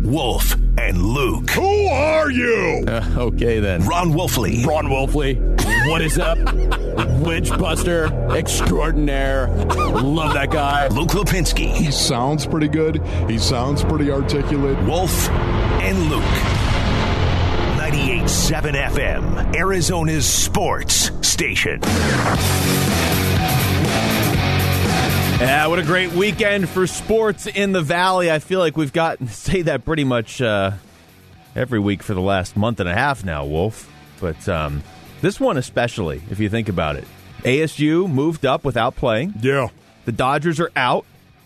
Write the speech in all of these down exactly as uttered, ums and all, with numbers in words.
Wolf and Luke. Who are you? Uh, okay, then. Ron Wolfley. Ron Wolfley. What is up? Witchbuster extraordinaire. Love that guy. Luke Lipinski. He sounds pretty good. He sounds pretty articulate. Wolf and Luke. ninety-eight point seven F M, Arizona's sports station. Yeah, what a great weekend for sports in the Valley. I feel like we've got to say that pretty much uh, every week for the last month and a half now, Wolf. But um, this one especially, if you think about it. A S U moved up without playing. Yeah. The Dodgers are out.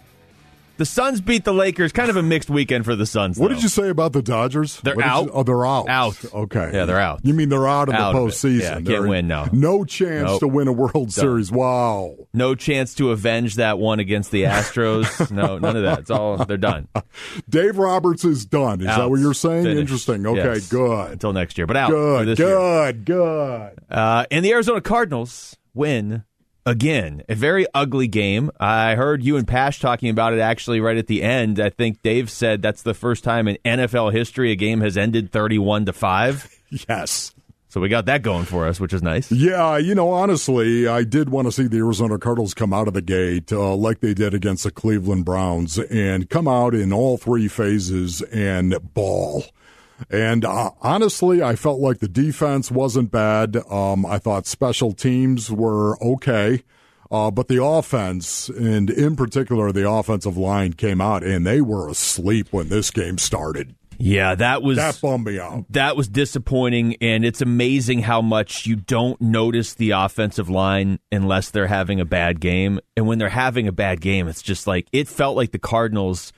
The Suns beat the Lakers. Kind of a mixed weekend for the Suns, What though. did you say about the Dodgers? They're What did out. you- oh, they're out. Out. Okay. Yeah, they're out. You mean they're out of Out the of it. postseason? Yeah, can't They're- win, no. No chance Nope. to win a World Series. Wow. No chance to avenge that one against the Astros. No, none of that. It's all, they're done. Dave Roberts is done. Is Out. that what you're saying? Finished. Interesting. Okay, Yes. good. Until next year, but out for Good, this year. good, good. Uh, and the Arizona Cardinals win again. A very ugly game. I heard you and Pash talking about it actually right at the end. I think Dave said that's the first time in N F L history a game has ended thirty-one to five. Yes. So we got that going for us, which is nice. Yeah, you know, honestly, I did want to see the Arizona Cardinals come out of the gate uh, like they did against the Cleveland Browns and come out in all three phases and ball. And uh, honestly, I felt like the defense wasn't bad. Um, I thought special teams were okay. Uh, but the offense, and in particular the offensive line, came out, and they were asleep when this game started. Yeah, that was That bummed me out. That was disappointing, and it's amazing how much you don't notice the offensive line unless they're having a bad game. And when they're having a bad game, it's just like it felt like the Cardinals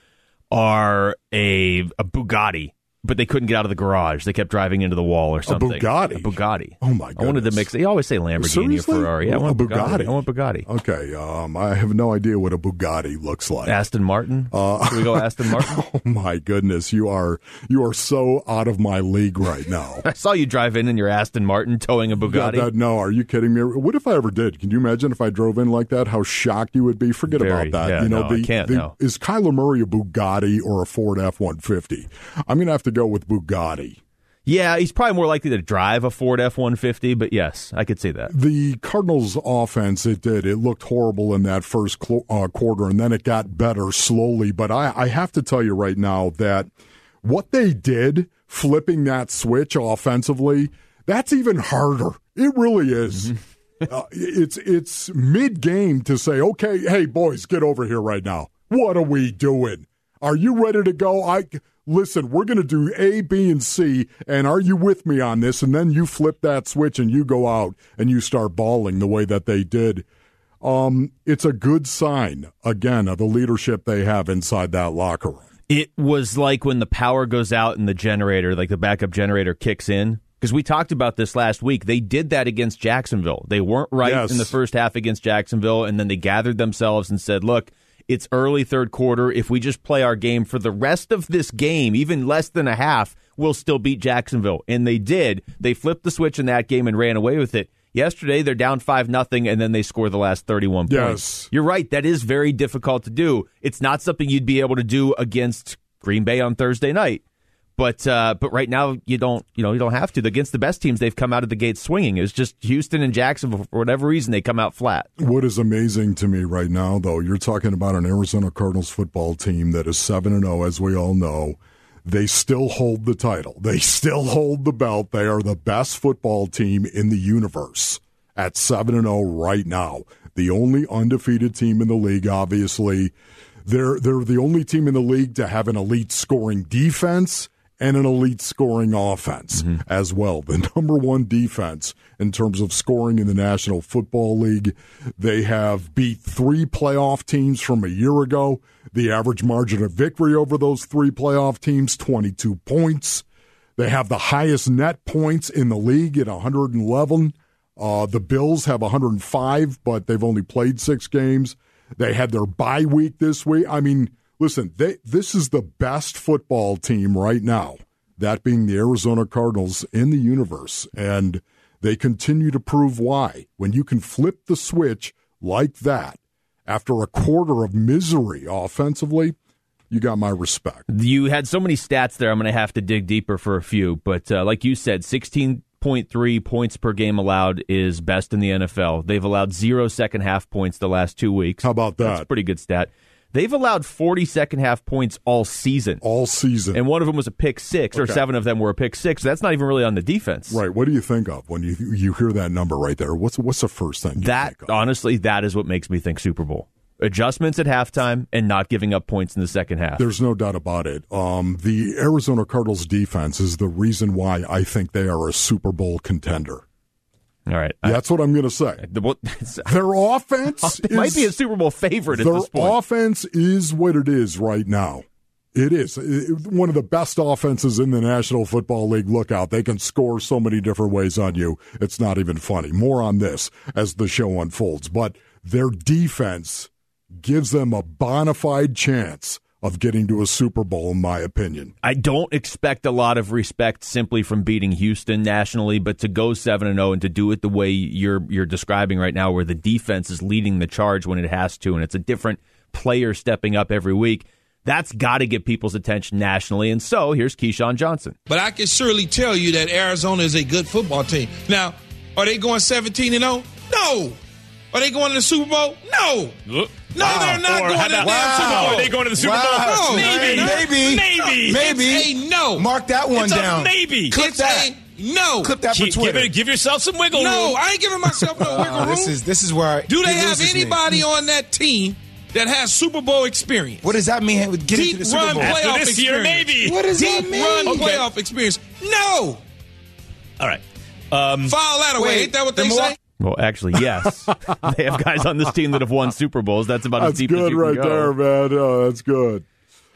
are a, a Bugatti. But they couldn't get out of the garage. They kept driving into the wall or something. A Bugatti? A Bugatti. Oh, my I wanted to goodness. mix. They always say Lamborghini Seriously? or Ferrari. Yeah, I want A a Bugatti. Bugatti. I want Bugatti. Okay, um, I have no idea what a Bugatti looks like. Aston Martin. Uh, Should we go Aston Martin? Oh my goodness, you are you are so out of my league right now. I saw you drive in in your Aston Martin towing a Bugatti. That- that- no, are you kidding me? What if I ever did? Can you imagine if I drove in like that? How shocked you would be? Forget Very, about that. yeah, you know, no, I the, can't, the, no. Is Kyler Murray a Bugatti or a Ford F one fifty? I'm going to have to go with Bugatti. Yeah, he's probably more likely to drive a Ford F one fifty, but yes, I could see that. The Cardinals' offense, it did. It looked horrible in that first cl- uh, quarter, and then it got better slowly. But I, I have to tell you right now that what they did, flipping that switch offensively, that's even harder. It really is. Mm-hmm. uh, it's it's mid-game to say, okay, hey, boys, get over here right now. What are we doing? Are you ready to go? I Listen, we're going to do A, B, and C, and are you with me on this? And then you flip that switch and you go out and you start balling the way that they did. Um, it's a good sign, again, of the leadership they have inside that locker room. It was like when the power goes out and the generator, like the backup generator, kicks in. Because we talked about this last week. They did that against Jacksonville. They weren't right Yes. in the first half against Jacksonville, and then they gathered themselves and said, look, it's early third quarter. If we just play our game for the rest of this game, even less than a half, we'll still beat Jacksonville. And they did. They flipped the switch in that game and ran away with it. Yesterday, they're down five nothing, and then they score the last thirty-one Yes. points. You're right. That is very difficult to do. It's not something you'd be able to do against Green Bay on Thursday night. But uh, but right now you don't you know you don't have to. Against the best teams, they've come out of the gate swinging. It's just Houston and Jacksonville, for whatever reason, they come out flat. What is amazing to me right now, though, you're talking about an Arizona Cardinals football team that is seven and oh, as we all know. They still hold the title. They still hold the belt. They are the best football team in the universe at seven and oh right now. The only undefeated team in the league, obviously. They're, they're the only team in the league to have an elite scoring defense and an elite scoring offense mm-hmm. as well. The number one defense in terms of scoring in the National Football League. They have beat three playoff teams from a year ago. The average margin of victory over those three playoff teams, twenty-two points. They have the highest net points in the league at one hundred eleven. Uh, the Bills have one hundred five, but they've only played six games. They had their bye week this week. I mean, listen, they, this is the best football team right now, that being the Arizona Cardinals in the universe. And they continue to prove why. When you can flip the switch like that after a quarter of misery offensively, you got my respect. You had so many stats there, I'm going to have to dig deeper for a few. But uh, like you said, sixteen point three points per game allowed is best in the N F L. They've allowed zero second half points the last two weeks. How about that? That's a pretty good stat. They've allowed forty second half points all season. All season. And one of them was a pick six, okay. or seven of them were a pick six. That's not even really on the defense. Right. What do you think of when you you hear that number right there? What's what's the first thing you that, think of? Honestly, that is what makes me think Super Bowl. Adjustments at halftime and not giving up points in the second half. There's no doubt about it. Um, the Arizona Cardinals defense is the reason why I think they are a Super Bowl contender. All right. That's I, what I'm going to say. The, their offense it is, might be a Super Bowl favorite at this point. Their offense is what it is right now. It is. It, one of the best offenses in the National Football League. Look out. They can score so many different ways on you. It's not even funny. More on this as the show unfolds. But their defense gives them a bona fide chance of getting to a Super Bowl, in my opinion. I don't expect a lot of respect simply from beating Houston nationally, but to go seven and oh and to do it the way you're you're describing right now, where the defense is leading the charge when it has to, and it's a different player stepping up every week, that's got to get people's attention nationally. And so here's Keyshawn Johnson. But I can surely tell you that Arizona is a good football team. Now, are they going seventeen and oh? No. Are they going to the Super Bowl? No. Look. No, wow. they're not or going to the wow. Super Bowl. Are they going to the Super wow. Bowl? No. Maybe. Maybe. Maybe. Maybe. It's a no. Mark that one it's down. A maybe. Clip it's that. A no. Clip that for Keep, Twitter. Give, it, give yourself some wiggle no, room. I ain't giving myself no wiggle room. Uh, this is this is where I, do they have anybody me. on that team that has Super Bowl experience? What does that mean? Getting Deep to the Super run Bowl playoff this experience. year, maybe. What does Deep that mean? run Okay. playoff experience. No. All right. Um, File that away. Wait, Ain't that what they the say? Milwaukee- Well, actually, yes. They have guys on this team that have won Super Bowls. That's about That's as deep good as you right can go. there, man. Oh, that's good.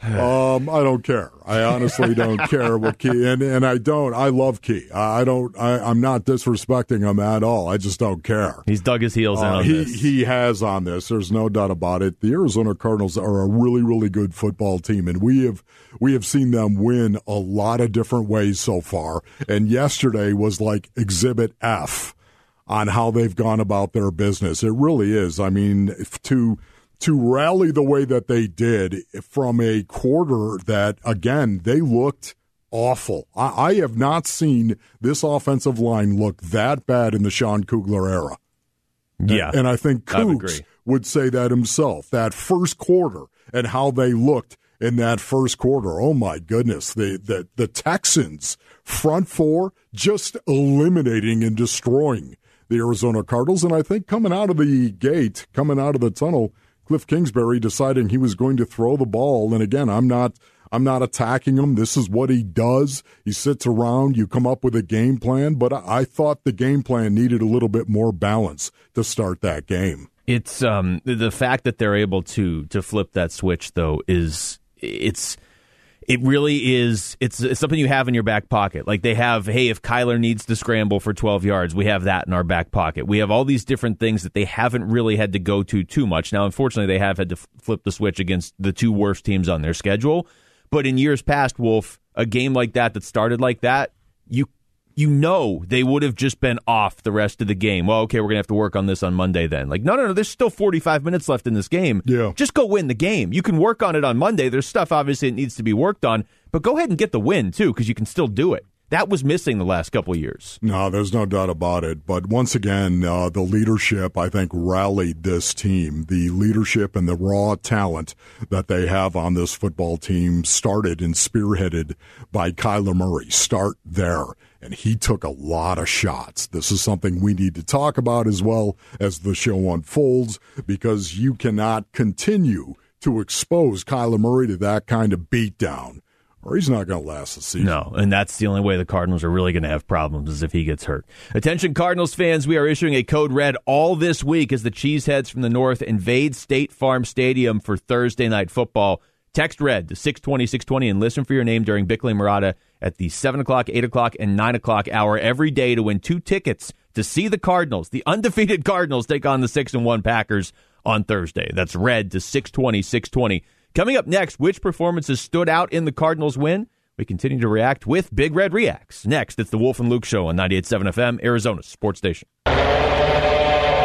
Um, I don't care. I honestly don't care what Key, and, and I don't. I love Key. I, I don't. I, I'm not disrespecting him at all. I just don't care. He's dug his heels in Uh, on he this. he has on this. There's no doubt about it. The Arizona Cardinals are a really really good football team, and we have we have seen them win a lot of different ways so far. And yesterday was like Exhibit F on how they've gone about their business. It really is. I mean, to to rally the way that they did from a quarter that, again, they looked awful. I, I have not seen this offensive line look that bad in the Sean Kugler era. Yeah. And, and I think I would Cougs agree. would say that himself. That first quarter and how they looked in that first quarter. Oh, my goodness. The, the, the Texans, front four, just eliminating and destroying the Arizona Cardinals. And I think coming out of the gate, coming out of the tunnel, Cliff Kingsbury deciding he was going to throw the ball. And again, I'm not I'm not attacking him. This is what he does. He sits around. You come up with a game plan. But I, I thought the game plan needed a little bit more balance to start that game. It's um, the fact that they're able to to flip that switch, though, is it's it really is. It's, it's something you have in your back pocket. Like they have, hey, if Kyler needs to scramble for twelve yards, we have that in our back pocket. We have all these different things that they haven't really had to go to too much. Now, unfortunately, they have had to f- flip the switch against the two worst teams on their schedule. But in years past, Wolf, a game like that that started like that, you you know they would have just been off the rest of the game. Well, okay, we're going to have to work on this on Monday then. Like, no, no, no, there's still forty-five minutes left in this game. Yeah. Just go win the game. You can work on it on Monday. There's stuff, obviously, that needs to be worked on, but go ahead and get the win, too, because you can still do it. That was missing the last couple of years. No, there's no doubt about it. But once again, uh, the leadership, I think, rallied this team. The leadership and the raw talent that they have on this football team started and spearheaded by Kyler Murray. Start there. And he took a lot of shots. This is something we need to talk about as well as the show unfolds, because you cannot continue to expose Kyler Murray to that kind of beatdown, or he's not going to last the season. No, and that's the only way the Cardinals are really going to have problems is if he gets hurt. Attention Cardinals fans, we are issuing a code red all this week as the Cheeseheads from the North invade State Farm Stadium for Thursday Night Football. Text RED to six twenty, six twenty and listen for your name during Bickley Murata at the seven o'clock, eight o'clock, and nine o'clock hour every day to win two tickets to see the Cardinals, the undefeated Cardinals, take on the six and one Packers on Thursday. That's RED to six twenty, six twenty. Coming up next, which performances stood out in the Cardinals win? We continue to react with Big Red Reacts. Next, it's the Wolf and Luke Show on ninety-eight point seven F M, Arizona's sports station.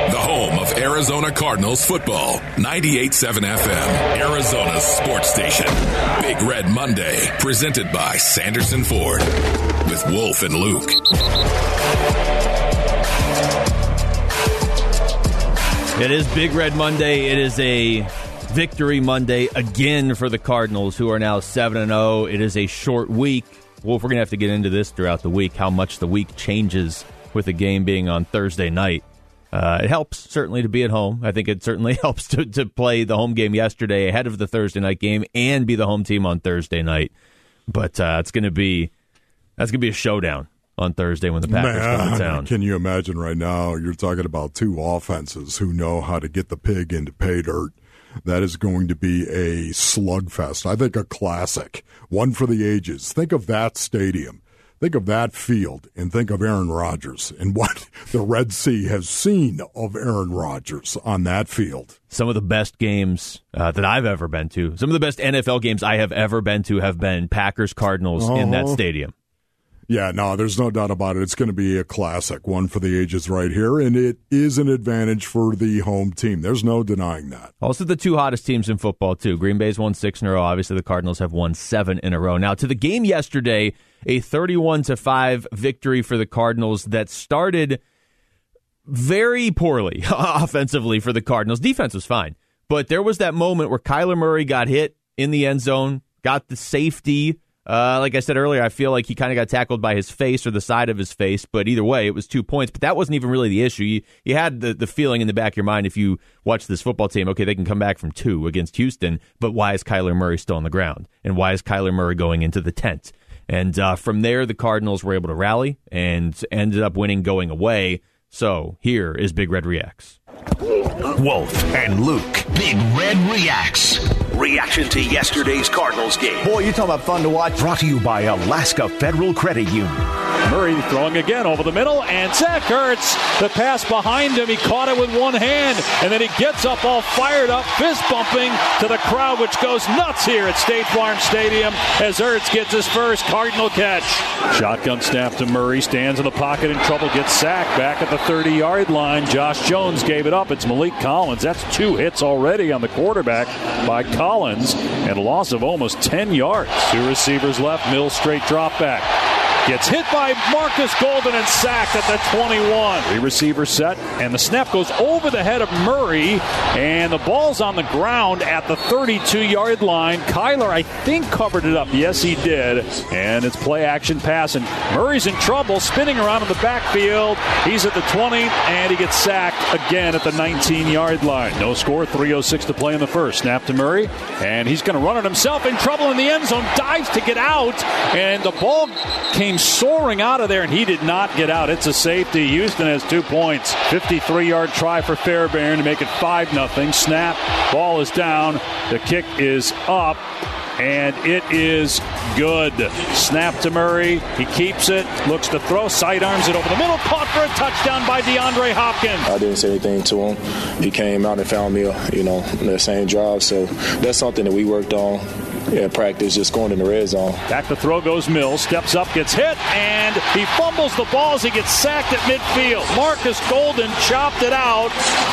The home of Arizona Cardinals football. ninety-eight point seven F M, Arizona's sports station. Big Red Monday, presented by Sanderson Ford. With Wolf and Luke. It is Big Red Monday. It is a victory Monday again for the Cardinals, who are now seven and oh. It is a short week. Wolf, we're going to have to get into this throughout the week, how much the week changes with the game being on Thursday night. Uh, it helps, certainly, to be at home. I think it certainly helps to, to play the home game yesterday ahead of the Thursday night game and be the home team on Thursday night. But uh, it's going to be that's going to be a showdown on Thursday when the Packers Man, come to town. Can you imagine right now, you're talking about two offenses who know how to get the pig into pay dirt. That is going to be a slugfest. I think a classic, one for the ages. Think of that stadium. Think of that field, and think of Aaron Rodgers and what the Red Sea has seen of Aaron Rodgers on that field. Some of the best games uh, that I've ever been to, some of the best N F L games I have ever been to have been Packers-Cardinals uh-huh. in that stadium. Yeah, no, there's no doubt about it. It's going to be a classic, one for the ages right here, and it is an advantage for the home team. There's no denying that. Also the two hottest teams in football, too. Green Bay's won six in a row. Obviously, the Cardinals have won seven in a row. Now, to the game yesterday, a thirty-one to five victory for the Cardinals that started very poorly offensively for the Cardinals. Defense was fine, but there was that moment where Kyler Murray got hit in the end zone, got the safety. Uh, like I said earlier, I feel like he kind of got tackled by his face or the side of his face, but either way, it was two points. But that wasn't even really the issue. You, you had the, the feeling in the back of your mind if you watch this football team, okay, they can come back from two against Houston, but why is Kyler Murray still on the ground? And why is Kyler Murray going into the tent? And uh, from there, the Cardinals were able to rally and ended up winning going away. So here is Big Red Reacts. Wolf and Luke. Big Red Reacts. Reaction to yesterday's Cardinals game. Boy, you talking about fun to watch. Brought to you by Alaska Federal Credit Union. Murray throwing again over the middle, and Zach Ertz, the pass behind him, he caught it with one hand, and then he gets up all fired up, fist bumping to the crowd, which goes nuts here at State Farm Stadium as Ertz gets his first Cardinal catch. Shotgun snap to Murray, stands in the pocket in trouble, gets sacked back at the thirty-yard line. Josh Jones gave it up. It's Malik Collins. That's two hits already on the quarterback by Collins, and a loss of almost ten yards. Two receivers left, Mills straight drop back. Gets hit by Marcus Golden and sacked at the twenty-one. Three receiver set, and the snap goes over the head of Murray, and the ball's on the ground at the thirty-two-yard line. Kyler, I think, covered it up. Yes, he did. And it's play action pass, and Murray's in trouble, spinning around in the backfield. He's at the twenty, and he gets sacked again at the nineteen-yard line. No score, three oh six to play in the first. Snap to Murray, and he's going to run it himself, in trouble in the end zone, dives to get out, and the ball came soaring out of there, and he did not get out. It's a safety. Houston has two points. fifty-three-yard try for Fairbairn to make it five nothing. Snap. Ball is down. The kick is up, and it is good. Snap to Murray. He keeps it. Looks to throw. Sidearms it over the middle. Caught for a touchdown by DeAndre Hopkins. I didn't say anything to him. He came out and found me, you know, in the same drive. So that's something that we worked on. Yeah, practice, just going in the red zone. Back the throw goes Mills, steps up, gets hit, and he fumbles the ball as he gets sacked at midfield. Marcus Golden chopped it out.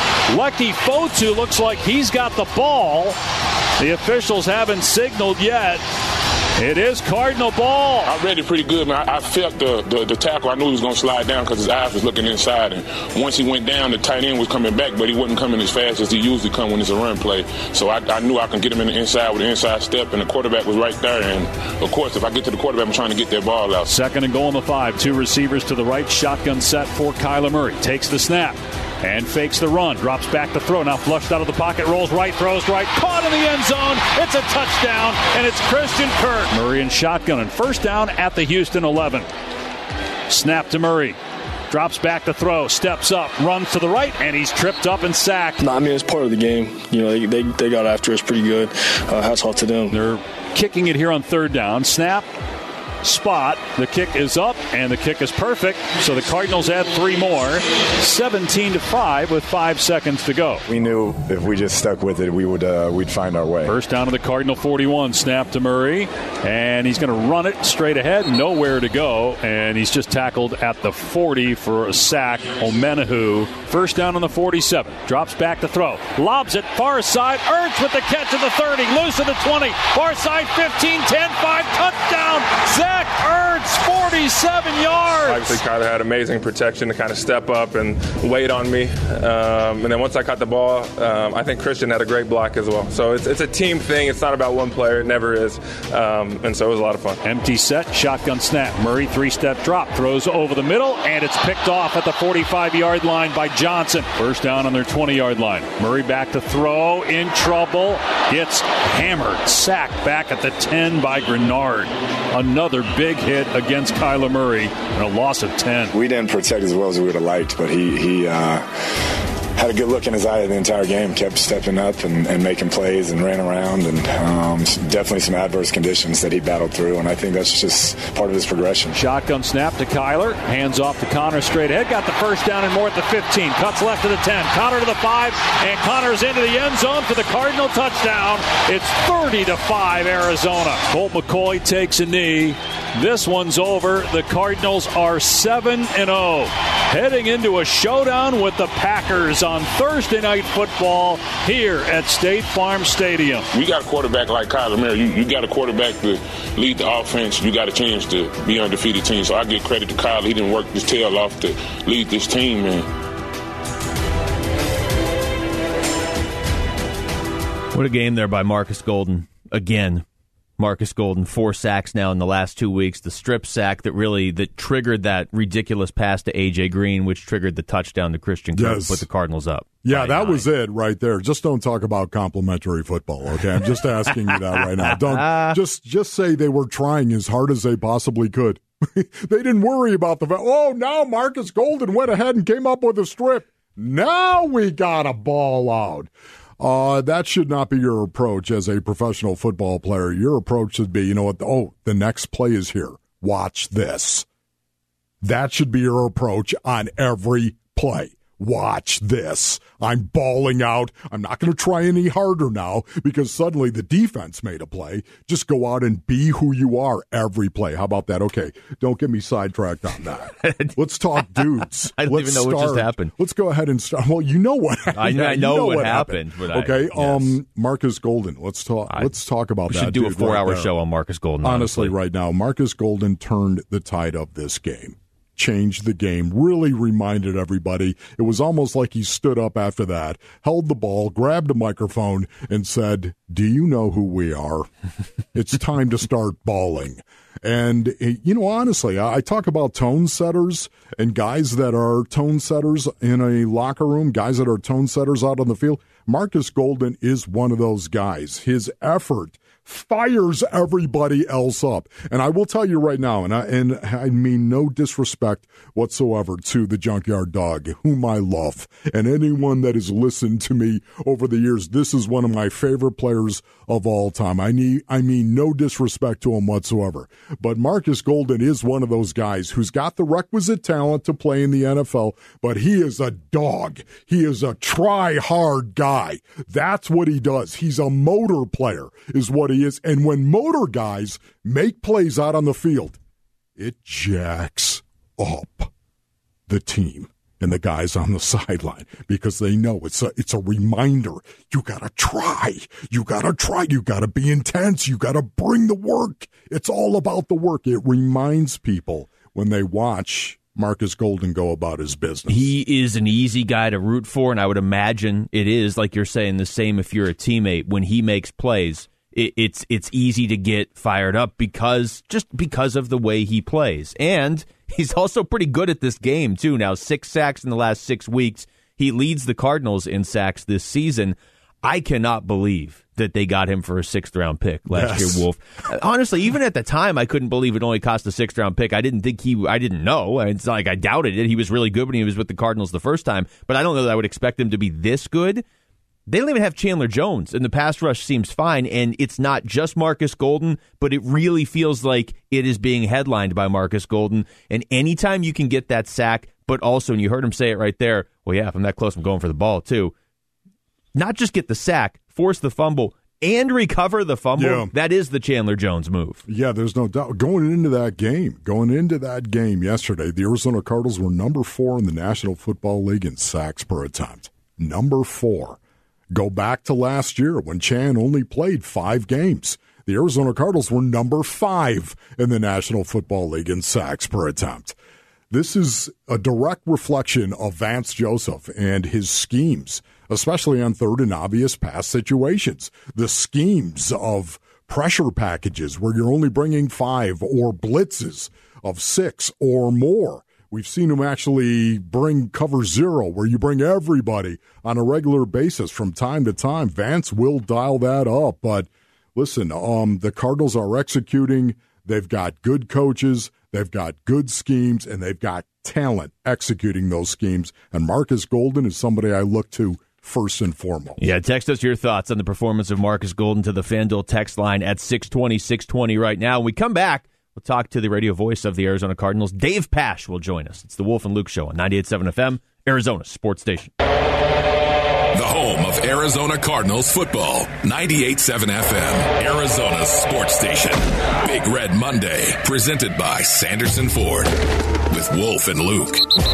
Leki Fotu looks like he's got the ball. The officials haven't signaled yet. It is Cardinal ball. I read it pretty good, man. I, I felt the, the, the tackle. I knew he was going to slide down because his eyes was looking inside. And once he went down, the tight end was coming back, but he wasn't coming as fast as he usually come when it's a run play. So I, I knew I could get him in the inside with the inside step, and the quarterback was right there. And, of course, if I get to the quarterback, I'm trying to get that ball out. Second and goal on the five. Two receivers to the right. Shotgun set for Kyler Murray. Takes the snap and fakes the run. Drops back to throw. Now flushed out of the pocket. Rolls right. Throws right. Caught in the end zone. It's a touchdown, and it's Christian Kirk. Murray and shotgun, and first down at the Houston eleven. Snap to Murray. Drops back to throw. Steps up. Runs to the right, and he's tripped up and sacked. No, I mean, it's part of the game. You know, they they, they got after us pretty good. Uh, hats off to them. They're kicking it here on third down. Snap. spot. The kick is up, and the kick is perfect. So the Cardinals add three more, seventeen to five with five seconds to go. We knew if we just stuck with it, we would uh, we'd find our way. First down to the Cardinal forty-one, snap to Murray, and he's going to run it straight ahead, nowhere to go, and he's just tackled at the forty for a sack. Omenahu, first down on the forty-seven, drops back to throw, lobs it far side, Ertz with the catch at the thirty, loose at the twenty, far side fifteen, ten, five, touchdown, Zach Ertz, forty-seven yards. Obviously, Kyler had amazing protection to kind of step up and wait on me, um, and then once I caught the ball, um, I think Christian had a great block as well. So it's, it's a team thing. It's not about one player. It never is, um, and so it was a lot of fun. Empty set, shotgun snap. Murray three-step drop, throws over the middle, and it's picked off at the forty-five-yard line by Johnson. First down on their twenty-yard line. Murray back to throw, in trouble, gets hammered, sacked back at the ten by Grenard. Another big hit against Kyler Murray, and a loss of ten. We didn't protect as well as we would have liked, but he he uh, had a good look in his eye the entire game, kept stepping up and, and making plays and ran around, and um, definitely some adverse conditions that he battled through, and I think that's just part of his progression. Shotgun snap to Kyler, hands off to Connor straight ahead, got the first down and more at the fifteen, cuts left to the ten, Connor to the five, and Connor's into the end zone for the Cardinal touchdown. It's thirty to five Arizona. Colt McCoy takes a knee. This one's over. The Cardinals are seven and oh, heading into a showdown with the Packers on Thursday Night Football here at State Farm Stadium. You got a quarterback like Kyler Murray. You, you got a quarterback to lead the offense. You got a chance to be an undefeated team. So I give credit to Kyler. He didn't work his tail off to lead this team, man. What a game there by Marcus Golden. Again, Marcus Golden, four sacks now in the last two weeks. The strip sack that really that triggered that ridiculous pass to A J. Green, which triggered the touchdown to Christian Kirk, yes. to put the Cardinals up. Yeah, that nine. was it right there. Just don't talk about complimentary football, okay? I'm just asking you that right now. Don't just just say they were trying as hard as they possibly could. They didn't worry about the oh, now Marcus Golden went ahead and came up with a strip. Now we got a ball out. Uh, that should not be your approach as a professional football player. Your approach should be, you know what, oh, the next play is here. Watch this. That should be your approach on every play. Watch this. I'm balling out. I'm not going to try any harder now because suddenly the defense made a play. Just go out and be who you are every play. How about that? Okay, don't get me sidetracked on that. Let's talk dudes. I don't Let's even know start. what just happened. Let's go ahead and start. Well, you know what I, yeah, I know, you know what, what happened. happened. But okay, I, yes. um, Marcus Golden. Let's talk. I, let's talk about we that. We should do dude a four-hour right show on Marcus Golden. Honestly, honestly, right now, Marcus Golden turned the tide of this game. Changed the game, really reminded everybody. It was almost like he stood up after that, held the ball, grabbed a microphone, and said, do you know who we are? It's time to start balling. And, you know, honestly, I talk about tone setters and guys that are tone setters in a locker room, guys that are tone setters out on the field. Marcus Golden is one of those guys. His effort fires everybody else up. And I will tell you right now, and I, and I mean no disrespect whatsoever to the Junkyard Dog, whom I love, and anyone that has listened to me over the years, this is one of my favorite players of all time. I need, I mean no disrespect to him whatsoever. But Marcus Golden is one of those guys who's got the requisite talent to play in the N F L, but he is a dog. He is a try-hard guy. That's what he does. He's a motor player, is what he is. And when motor guys make plays out on the field, it jacks up the team and the guys on the sideline because they know it's a it's a reminder. You gotta try. You gotta try. You gotta be intense. You gotta bring the work. It's all about the work. It reminds people when they watch Marcus Golden go about his business. He is an easy guy to root for, and I would imagine it is, like you're saying, the same if you're a teammate. When he makes plays, it, it's it's easy to get fired up because just because of the way he plays. And he's also pretty good at this game, too. Now, six sacks in the last six weeks. He leads the Cardinals in sacks this season. I cannot believe that they got him for a sixth-round pick last yes. year, Wolf. Honestly, even at the time, I couldn't believe it only cost a sixth-round pick. I didn't think he – I didn't know. It's not like I doubted it. He was really good when he was with the Cardinals the first time, but I don't know that I would expect him to be this good. They don't even have Chandler Jones, and the pass rush seems fine, and it's not just Marcus Golden, but it really feels like it is being headlined by Marcus Golden. And anytime you can get that sack, but also, and you heard him say it right there, well, yeah, if I'm that close, I'm going for the ball, too. Not just get the sack, force the fumble, and recover the fumble, yeah. That is the Chandler Jones move. Yeah, there's no doubt. Going into that game, going into that game yesterday, the Arizona Cardinals were number four in the National Football League in sacks per attempt. Number four. Go back to last year when Chan only played five games. The Arizona Cardinals were number five in the National Football League in sacks per attempt. This is a direct reflection of Vance Joseph and his schemes, especially on third and obvious pass situations. The schemes of pressure packages where you're only bringing five or blitzes of six or more. We've seen him actually bring cover zero, where you bring everybody on a regular basis from time to time. Vance will dial that up. But listen, um, the Cardinals are executing. They've got good coaches. They've got good schemes, and they've got talent executing those schemes. And Marcus Golden is somebody I look to first and foremost. Yeah, text us your thoughts on the performance of Marcus Golden to the FanDuel text line at six twenty, six twenty right now. When we come back, we'll talk to the radio voice of the Arizona Cardinals. Dave Pasch will join us. It's the Wolf and Luke Show on ninety-eight point seven F M, Arizona Sports Station. The home of Arizona Cardinals football, ninety-eight point seven F M, Arizona Sports Station. Big Red Monday, presented by Sanderson Ford with Wolf and Luke.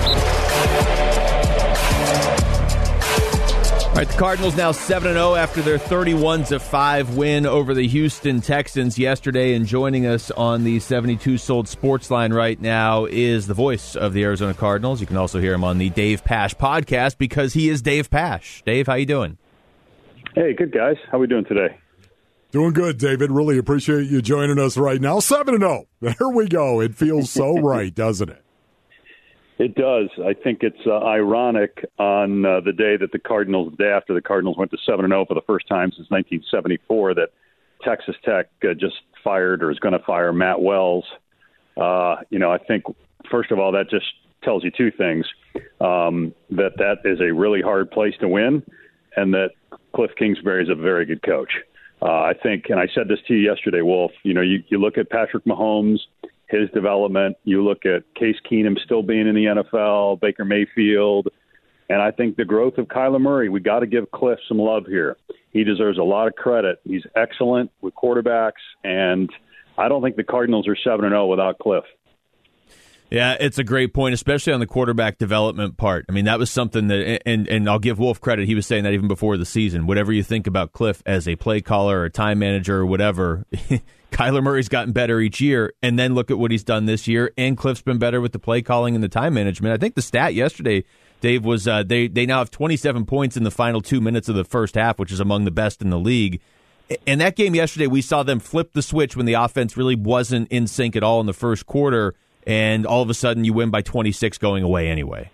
All right, the Cardinals now seven and oh after their thirty-one to five win over the Houston Texans yesterday. And joining us on the seventy-two Sold Sports Line right now is the voice of the Arizona Cardinals. You can also hear him on the Dave Pasch podcast because he is Dave Pasch. Dave, how you doing? Hey, good, guys. How we doing today? Doing good, David. Really appreciate you joining us right now. seven and oh. There we go. It feels so right, doesn't it? It does. I think it's uh, ironic on uh, the day that the Cardinals, the day after the Cardinals went to seven and oh for the first time since nineteen seventy-four, that Texas Tech uh, just fired or is going to fire Matt Wells. Uh, you know, I think, first of all, that just tells you two things, um, that that is a really hard place to win and that Cliff Kingsbury is a very good coach. Uh, I think, and I said this to you yesterday, Wolf, you know, you, you look at Patrick Mahomes, his development. You look at Case Keenum still being in the N F L, Baker Mayfield, and I think the growth of Kyler Murray, we got to give Cliff some love here. He deserves a lot of credit. He's excellent with quarterbacks, and I don't think the Cardinals are seven and oh without Cliff. Yeah, it's a great point, especially on the quarterback development part. I mean, that was something that, and, and I'll give Wolf credit, he was saying that even before the season. Whatever you think about Cliff as a play caller or a time manager or whatever, Kyler Murray's gotten better each year, and then look at what he's done this year, and Cliff's been better with the play calling and the time management. I think the stat yesterday, Dave, was uh, they, they now have twenty-seven points in the final two minutes of the first half, which is among the best in the league. In that game yesterday, we saw them flip the switch when the offense really wasn't in sync at all in the first quarter, and all of a sudden you win by twenty-six going away anyway.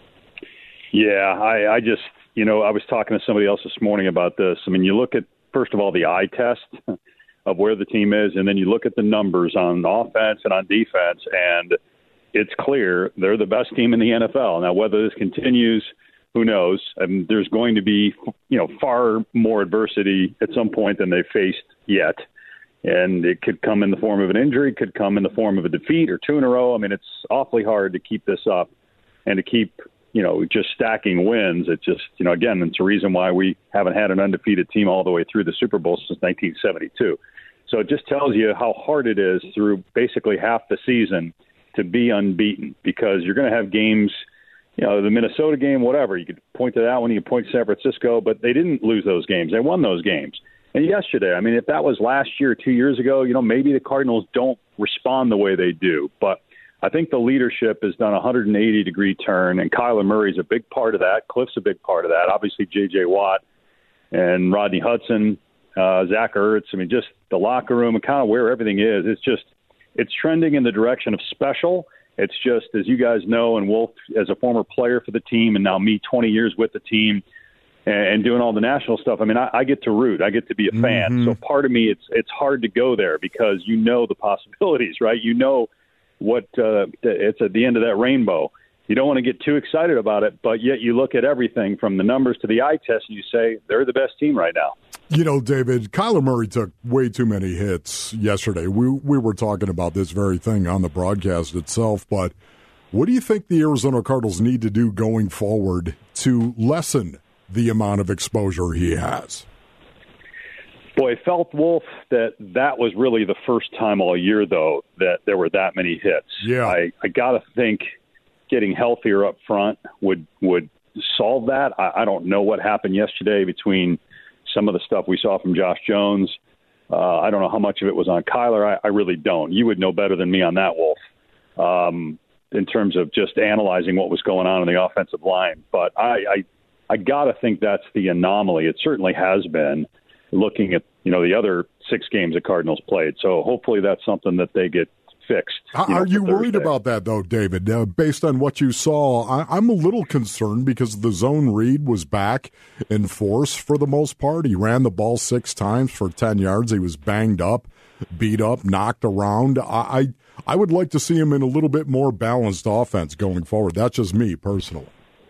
Yeah, I, I just, you know, I was talking to somebody else this morning about this. I mean, you look at, first of all, the eye test of where the team is, and then you look at the numbers on offense and on defense, and it's clear they're the best team in the N F L. Now, whether this continues, who knows? I mean, there's going to be, you know, far more adversity at some point than they've faced yet. And it could come in the form of an injury, could come in the form of a defeat or two in a row. I mean, it's awfully hard to keep this up and to keep, you know, just stacking wins. It just, you know, again, it's a reason why we haven't had an undefeated team all the way through the Super Bowl since nineteen seventy-two. So it just tells you how hard it is through basically half the season to be unbeaten, because you're going to have games, you know, the Minnesota game, whatever. You could point to that one, you could point to San Francisco, but they didn't lose those games. They won those games. And yesterday, I mean, if that was last year, two years ago, you know, maybe the Cardinals don't respond the way they do. But I think the leadership has done a one hundred eighty degree turn, and Kyler Murray's a big part of that. Cliff's a big part of that. Obviously, J J. Watt and Rodney Hudson, uh, Zach Ertz. I mean, just the locker room and kind of where everything is. It's just, it's trending in the direction of special. It's just, as you guys know, and Wolf, as a former player for the team, and now me twenty years with the team, and doing all the national stuff, I mean, I, I get to root. I get to be a fan. Mm-hmm. So part of me, it's it's hard to go there because you know the possibilities, right? You know what uh, it's at the end of that rainbow. you don't want to get too excited about it, but yet you look at everything from the numbers to the eye test and you say they're the best team right now. You know, David, Kyler Murray took way too many hits yesterday. We we were talking about this very thing on the broadcast itself, but what do you think the Arizona Cardinals need to do going forward to lessen the amount of exposure he has? Boy, it felt, Wolf, that that was really the first time all year, though, that there were that many hits. Yeah. I, I got to think getting healthier up front would would solve that. I, I don't know what happened yesterday between some of the stuff we saw from Josh Jones. Uh, I don't know how much of it was on Kyler. I, I really don't. You would know better than me on that, Wolf, um, in terms of just analyzing what was going on in the offensive line. But I, I, I got to think that's the anomaly. It certainly has been, looking at, you know, the other six games the Cardinals played. So hopefully that's something that they get fixed. You know, Are you worried about that, though, David? Uh, based on what you saw, I, I'm a little concerned because the zone read was back in force for the most part. He ran the ball six times for ten yards. He was banged up, beat up, knocked around. I, I, I would like to see him in a little bit more balanced offense going forward. That's just me personally.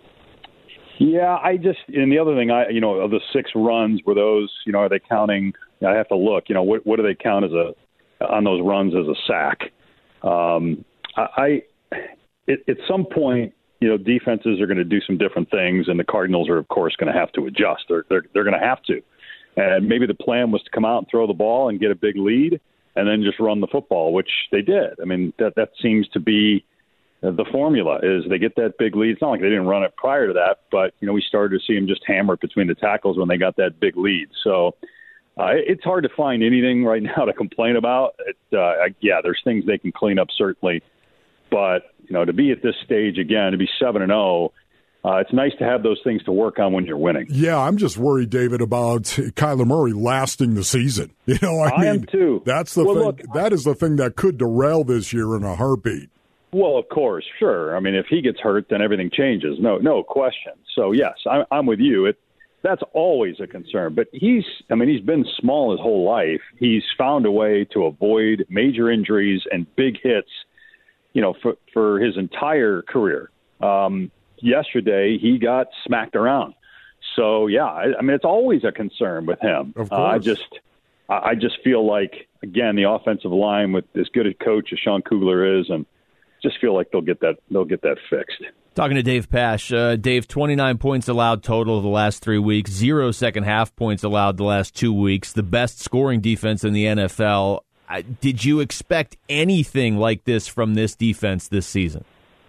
Yeah, I just, and the other thing, I, you know, of the six runs, were those, you know, are they counting, I have to look, you know, what, what do they count as a, on those runs as a sack? Um, I, I it, at some point, you know, defenses are going to do some different things, and the Cardinals are, of course, going to have to adjust. They're, they're, they're going to have to. And maybe the plan was to come out and throw the ball and get a big lead and then just run the football, which they did. I mean, that, that seems to be the formula, is they get that big lead. It's not like they didn't run it prior to that, but, you know, we started to see them just hammer it between the tackles when they got that big lead. So uh, it's hard to find anything right now to complain about. It, uh, yeah, there's things they can clean up, certainly. But, you know, to be at this stage again, to be seven and oh, uh, it's nice to have those things to work on when you're winning. Yeah, I'm just worried, David, about Kyler Murray lasting the season. You know, I, I mean, am too. That's the well, thing. Look, that is the thing that could derail this year in a heartbeat. Well, of course, sure. I mean, if he gets hurt, then everything changes. No, no question. So yes, I, I'm with you. It, that's always a concern. But he's, I mean, he's been small his whole life. He's found a way to avoid major injuries and big hits, you know, for, for his entire career. Um, yesterday, he got smacked around. So yeah, I, I mean, it's always a concern with him. Of course. Uh, I just, I just feel like, again, the offensive line, with as good a coach as Sean Kugler is, and just feel like they'll get that they'll get that fixed. Talking to Dave Pasch. Uh, Dave, twenty-nine points allowed total the last three weeks, zero second half points allowed the last two weeks, the best scoring defense in the N F L. Uh, did you expect anything like this from this defense this season?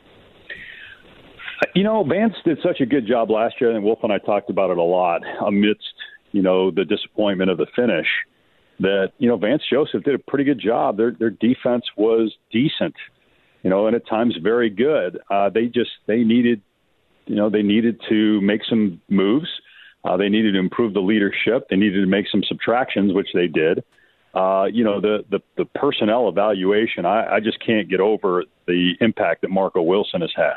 You know, Vance did such a good job last year, and Wolf and I talked about it a lot, amidst, you know, the disappointment of the finish, that, you know, Vance Joseph did a pretty good job. Their their defense was decent. You know, and at times very good. Uh, they just they needed, you know, they needed to make some moves. Uh, they needed to improve the leadership. They needed to make some subtractions, which they did. Uh, you know, the, the the personnel evaluation. I, I just can't get over the impact that Marco Wilson has had,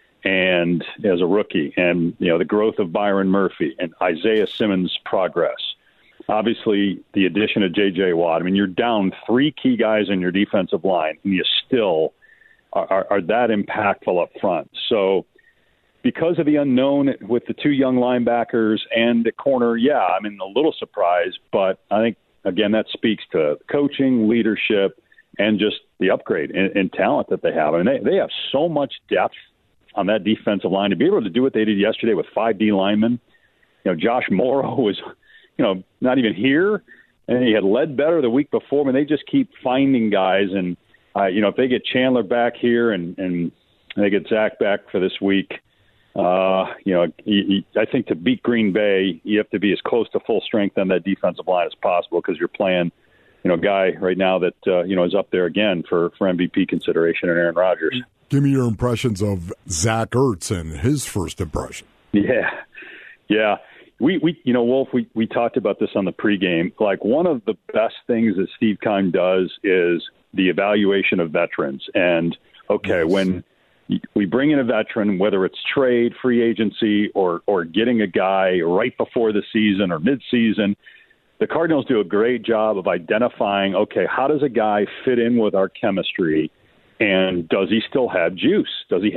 and as a rookie, and you know the growth of Byron Murphy and Isaiah Simmons' progress. Obviously, the addition of J J Watt. I mean, you're down three key guys in your defensive line, and you still Are, are that impactful up front. So because of the unknown with the two young linebackers and the corner, yeah, I'm in a little surprised, but I think, again, that speaks to coaching, leadership, and just the upgrade in, in talent that they have. I mean, they, they have so much depth on that defensive line. To be able to do what they did yesterday with five D linemen, you know, Josh Morrow was, you know, not even here, and he had led better the week before. I mean, they just keep finding guys, and Uh, you know, if they get Chandler back here and, and they get Zach back for this week, uh, you know, you, you, I think to beat Green Bay, you have to be as close to full strength on that defensive line as possible, because you're playing, you know, a guy right now that, uh, you know, is up there again for, for M V P consideration, and Aaron Rodgers. Give me your impressions of Zach Ertz and his first impression. Yeah. Yeah. We, we, you know, Wolf, we, we talked about this on the pregame. Like, one of the best things that Steve Keim does is the evaluation of veterans. And, okay, yes. when we bring in a veteran, whether it's trade, free agency, or or getting a guy right before the season or midseason, the Cardinals do a great job of identifying, okay, how does a guy fit in with our chemistry, and does he still have juice? Does he have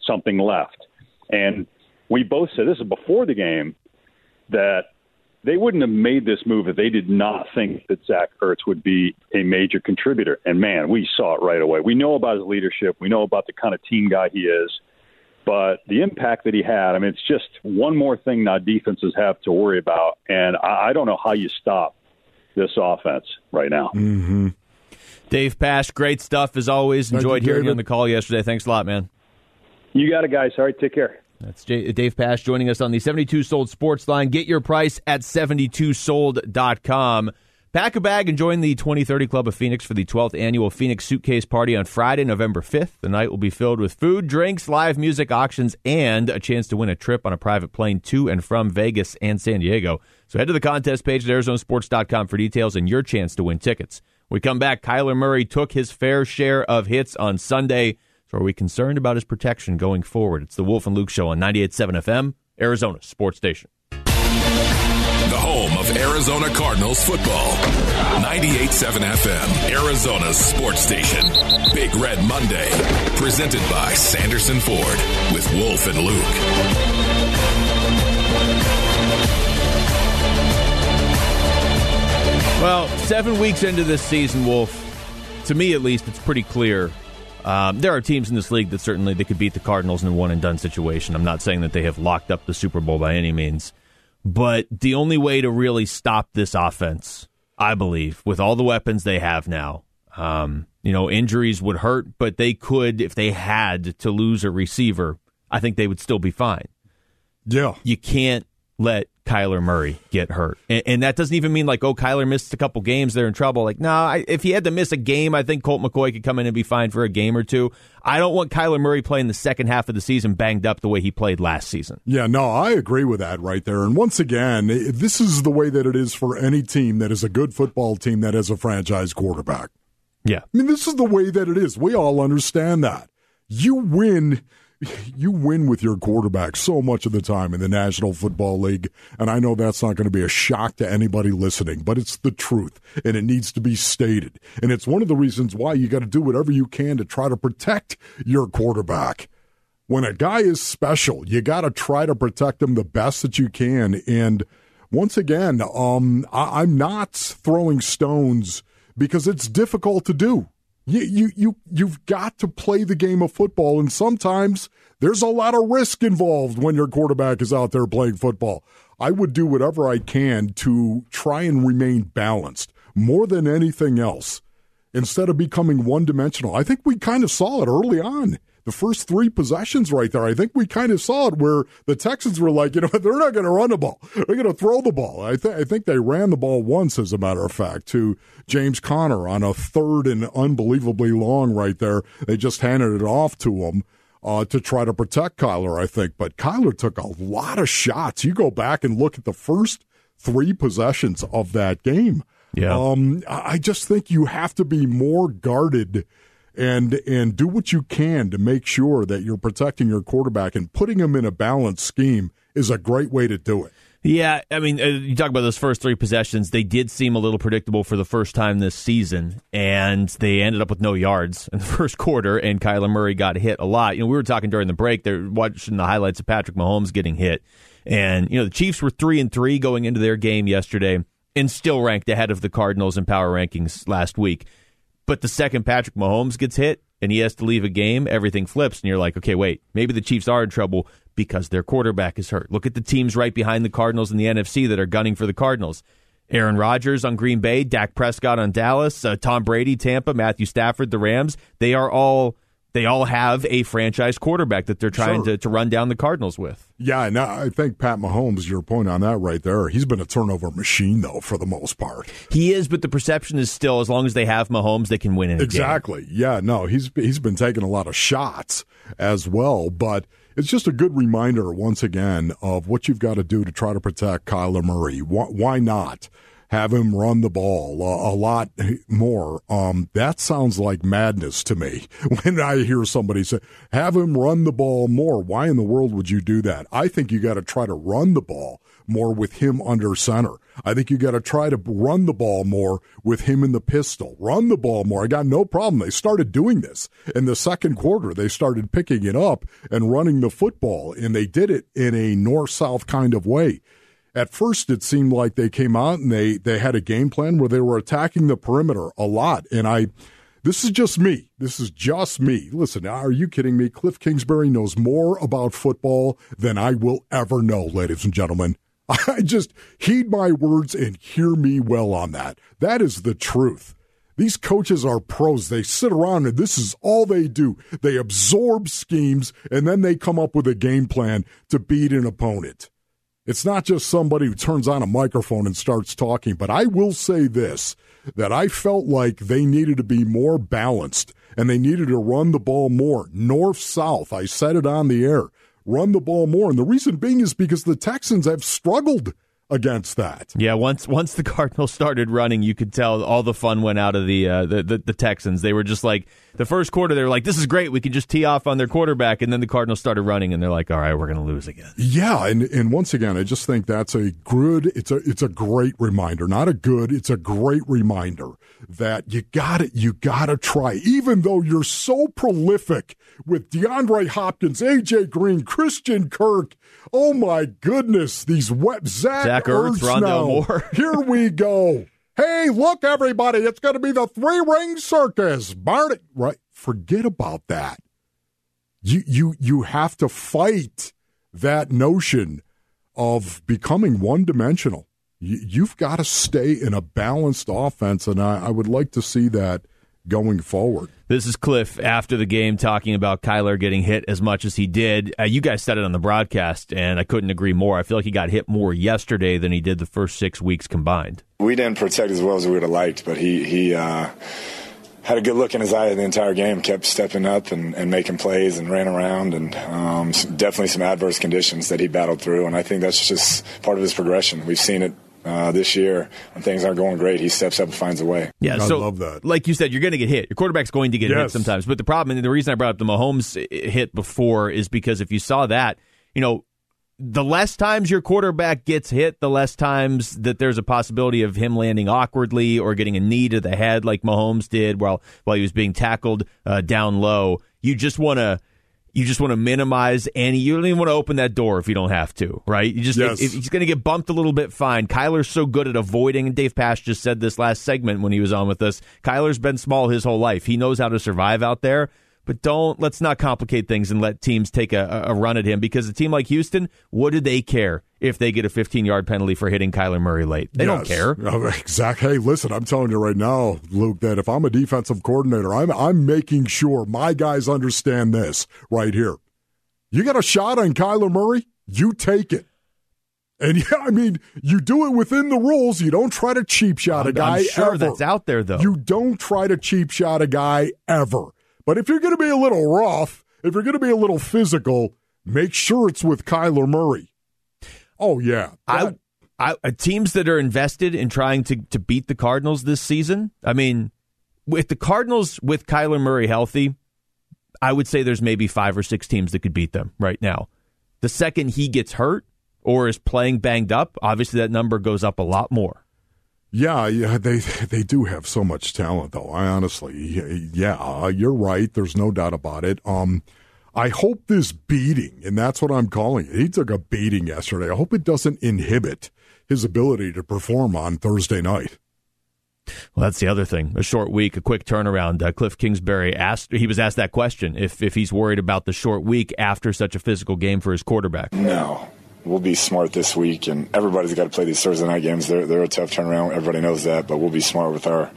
something left. And we both said, this is before the game, that they wouldn't have made this move if they did not think that Zach Ertz would be a major contributor. And, man, we saw it right away. We know about his leadership. We know about the kind of team guy he is. But the impact that he had, I mean, it's just one more thing now defenses have to worry about. And I, I don't know how you stop this offense right now. Mm-hmm. Dave Pasch, great stuff as always. Thank Enjoyed you, hearing David. you on the call yesterday. Thanks a lot, man. You got it, guys. All right, take care. That's J- Dave Pasch joining us on the seventy-two Sold Sports Line. Get your price at seventy-two sold dot com. Pack a bag and join the twenty thirty Club of Phoenix for the twelfth annual Phoenix Suitcase Party on Friday, November fifth. The night will be filled with food, drinks, live music, auctions, and a chance to win a trip on a private plane to and from Vegas and San Diego. So head to the contest page at arizona sports dot com for details and your chance to win tickets. When we come back, Kyler Murray took his fair share of hits on Sunday. So are we concerned about his protection going forward? It's the Wolf and Luke Show on ninety-eight point seven F M, Arizona Sports Station. The home of Arizona Cardinals football. ninety-eight point seven F M, Arizona's sports station. Big Red Monday, presented by Sanderson Ford with Wolf and Luke. Well, seven weeks into this season, Wolf, to me at least, it's pretty clear. Um, there are teams in this league that certainly they could beat the Cardinals in a one-and-done situation. I'm not saying that they have locked up the Super Bowl by any means. But the only way to really stop this offense, I believe, with all the weapons they have now, um, you know, injuries would hurt, but they could, if they had to lose a receiver, I think they would still be fine. Yeah. You can't let Kyler Murray get hurt. And, and that doesn't even mean like, oh, Kyler missed a couple games, they're in trouble. Like, no, nah, if he had to miss a game, I think Colt McCoy could come in and be fine for a game or two. I don't want Kyler Murray playing the second half of the season banged up the way he played last season. Yeah, no, I agree with that right there. And once again, this is the way that it is for any team that is a good football team that has a franchise quarterback. Yeah. I mean, this is the way that it is. We all understand that. You win... You win with your quarterback so much of the time in the National Football League, and I know that's not going to be a shock to anybody listening, but it's the truth, and it needs to be stated. And it's one of the reasons why you got to do whatever you can to try to protect your quarterback. When a guy is special, you got to try to protect him the best that you can. And once again, um, I- I'm not throwing stones because it's difficult to do. You, you, you, you've got to play the game of football, and sometimes there's a lot of risk involved when your quarterback is out there playing football. I would do whatever I can to try and remain balanced more than anything else instead of becoming one-dimensional. I think we kind of saw it early on. The first three possessions right there, I think we kind of saw it where the Texans were like, you know, they're not going to run the ball. They're going to throw the ball. I, th- I think they ran the ball once, as a matter of fact, to James Conner on a third and unbelievably long right there. They just handed it off to him uh, to try to protect Kyler, I think. But Kyler took a lot of shots. You go back and look at the first three possessions of that game. Yeah. Um, I just think you have to be more guarded and and do what you can to make sure that you're protecting your quarterback, and putting him in a balanced scheme is a great way to do it. Yeah, I mean, uh, you talk about those first three possessions. They did seem a little predictable for the first time this season, and they ended up with no yards in the first quarter, and Kyler Murray got hit a lot. You know, we were talking during the break, they're watching the highlights of Patrick Mahomes getting hit, and, you know, the Chiefs were three and three going into their game yesterday and still ranked ahead of the Cardinals in power rankings last week. But the second Patrick Mahomes gets hit and he has to leave a game, everything flips, and you're like, okay, wait, maybe the Chiefs are in trouble because their quarterback is hurt. Look at the teams right behind the Cardinals in the N F C that are gunning for the Cardinals. Aaron Rodgers on Green Bay, Dak Prescott on Dallas, uh, Tom Brady, Tampa, Matthew Stafford, the Rams. They are all they all have a franchise quarterback that they're trying Sure. to, to run down the Cardinals with. Yeah, and I think Pat Mahomes, your point on that right there, he's been a turnover machine, though, for the most part. He is, but the perception is still, as long as they have Mahomes, they can win in a Exactly. game. Yeah, no, he's he's been taking a lot of shots as well, but it's just a good reminder, once again, of what you've got to do to try to protect Kyler Murray. Why, why not have him run the ball a, a lot more. Um, that sounds like madness to me when I hear somebody say, have him run the ball more. Why in the world would you do that? I think you got to try to run the ball more with him under center. I think you got to try to run the ball more with him in the pistol. Run the ball more. I got no problem. They started doing this in the second quarter. They started picking it up and running the football, and they did it in a north-south kind of way. At first, it seemed like they came out and they, they had a game plan where they were attacking the perimeter a lot. And I, this is just me. This is just me. Listen, are you kidding me? Cliff Kingsbury knows more about football than I will ever know, ladies and gentlemen. I just heed my words and hear me well on that. That is the truth. These coaches are pros. They sit around and this is all they do. They absorb schemes and then they come up with a game plan to beat an opponent. It's not just somebody who turns on a microphone and starts talking, but I will say this, that I felt like they needed to be more balanced and they needed to run the ball more. North-south, I said it on the air. Run the ball more. And the reason being is because the Texans have struggled against that. Yeah, once once the Cardinals started running, you could tell all the fun went out of the, uh, the, the the Texans. They were just like, the first quarter, they were like, this is great. We can just tee off on their quarterback. And then the Cardinals started running, and they're like, all right, we're going to lose again. Yeah, and, and once again, I just think that's a good, it's a it's a great reminder. Not a good, it's a great reminder that you got to you got to try. Even though you're so prolific with DeAndre Hopkins, A J Green, Christian Kirk, oh my goodness, these web Zach, Zach Ertz, Ertz Rondale now. Moore. Here we go. Hey, look, everybody, it's going to be the three-ring circus. Barney, right? Forget about that. You you you have to fight that notion of becoming one-dimensional. You, you've got to stay in a balanced offense, and I, I would like to see that going forward. This is Cliff after the game talking about Kyler getting hit as much as he did. Uh, you guys said it on the broadcast, and I couldn't agree more. I feel like he got hit more yesterday than he did the first six weeks combined. We didn't protect as well as we would have liked, but he he uh, had a good look in his eye the entire game, kept stepping up and, and making plays and ran around, and um, definitely some adverse conditions that he battled through, and I think that's just part of his progression. We've seen it Uh, this year, when things aren't going great, he steps up and finds a way. Yeah, I so, love that. Like you said, you're going to get hit. Your quarterback's going to get yes. hit sometimes. But the problem, and the reason I brought up the Mahomes hit before, is because if you saw that, you know, the less times your quarterback gets hit, the less times that there's a possibility of him landing awkwardly or getting a knee to the head like Mahomes did while while he was being tackled uh, down low. You just want to. You just want to minimize any. You don't even want to open that door if you don't have to, right? You just yes. if, if he's going to get bumped a little bit, fine. Kyler's so good at avoiding, and Dave Pasch just said this last segment when he was on with us. Kyler's been small his whole life. He knows how to survive out there. But don't let's not complicate things and let teams take a, a run at him, because a team like Houston, what do they care if they get a fifteen-yard penalty for hitting Kyler Murray late? They yes. don't care. Oh, exactly. Hey, listen, I'm telling you right now, Luke, that if I'm a defensive coordinator, I'm I'm making sure my guys understand this right here. You got a shot on Kyler Murray, you take it. And, yeah, I mean, you do it within the rules. You don't try to cheap shot a guy I'm sure ever. that's out there, though. You don't try to cheap shot a guy ever. But if you're going to be a little rough, if you're going to be a little physical, make sure it's with Kyler Murray. Oh, yeah. I, I, teams that are invested in trying to, to beat the Cardinals this season, I mean, with the Cardinals with Kyler Murray healthy, I would say there's maybe five or six teams that could beat them right now. The second he gets hurt or is playing banged up, obviously that number goes up a lot more. Yeah, yeah, they they do have so much talent, though. I honestly, yeah, you're right. There's no doubt about it. Um, I hope this beating, and that's what I'm calling it. He took a beating yesterday. I hope it doesn't inhibit his ability to perform on Thursday night. Well, that's the other thing. A short week, a quick turnaround. Uh, Cliff Kingsbury asked, he was asked that question, if if he's worried about the short week after such a physical game for his quarterback. No. We'll be smart this week, and everybody's got to play these Thursday night games. They're, they're a tough turnaround. Everybody knows that, but we'll be smart with our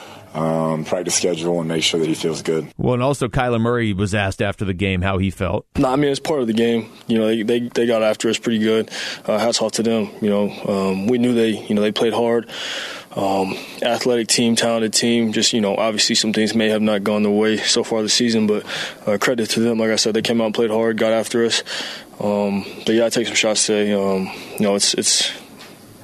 um, practice schedule and make sure that he feels good. Well, and also Kyler Murray was asked after the game how he felt. No, I mean, it's part of the game. You know, they they, they got after us pretty good. Uh, hats off to them. You know, um, we knew they, you know, they played hard. Um, athletic team, talented team. Just, you know, obviously some things may have not gone their way so far this season, but uh, credit to them. Like I said, they came out and played hard, got after us. Um, but yeah, I take some shots today. Um, you know, it's it's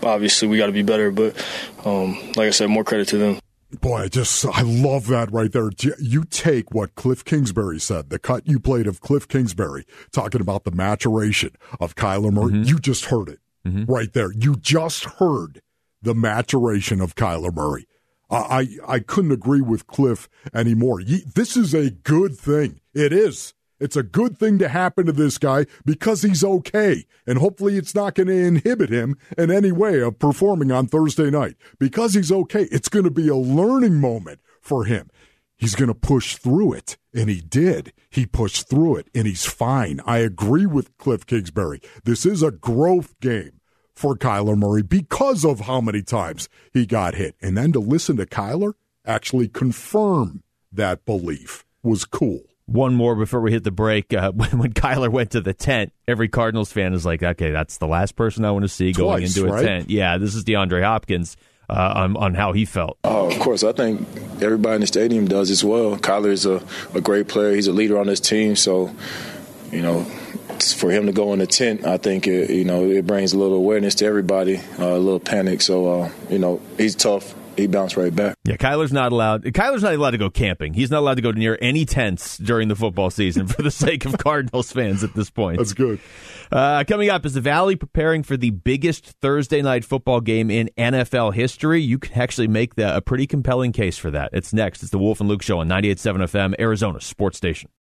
obviously we got to be better. But um, like I said, more credit to them. Boy, I just, I love that right there. You take what Cliff Kingsbury said, the cut you played of Cliff Kingsbury, talking about the maturation of Kyler Murray. Mm-hmm. You just heard it mm-hmm. right there. You just heard the maturation of Kyler Murray. Uh, I, I couldn't agree with Cliff anymore. This is a good thing. It is. It's a good thing to happen to this guy because he's okay. And hopefully it's not going to inhibit him in any way of performing on Thursday night. Because he's okay, it's going to be a learning moment for him. He's going to push through it. And he did. He pushed through it, and he's fine. I agree with Cliff Kingsbury. This is a growth game for Kyler Murray because of how many times he got hit. And then to listen to Kyler actually confirm that belief was cool. One more before we hit the break. Uh, when, when Kyler went to the tent, every Cardinals fan is like, okay, that's the last person I want to see going Twice, into a right? tent. Yeah, this is DeAndre Hopkins uh, on, on how he felt. Oh, of course. I think everybody in the stadium does as well. Kyler is a, a great player. He's a leader on this team. So, you know, for him to go in the tent, I think, it, you know, it brings a little awareness to everybody, uh, a little panic. So, uh, you know, he's tough. He bounced right back. Yeah, Kyler's not allowed. Kyler's not allowed to go camping. He's not allowed to go near any tents during the football season for the sake of Cardinals fans at this point. That's good. Uh, coming up, is the Valley preparing for the biggest Thursday night football game in N F L history? You can actually make the, a pretty compelling case for that. It's next. It's the Wolf and Luke Show on ninety-eight point seven F M, Arizona Sports Station.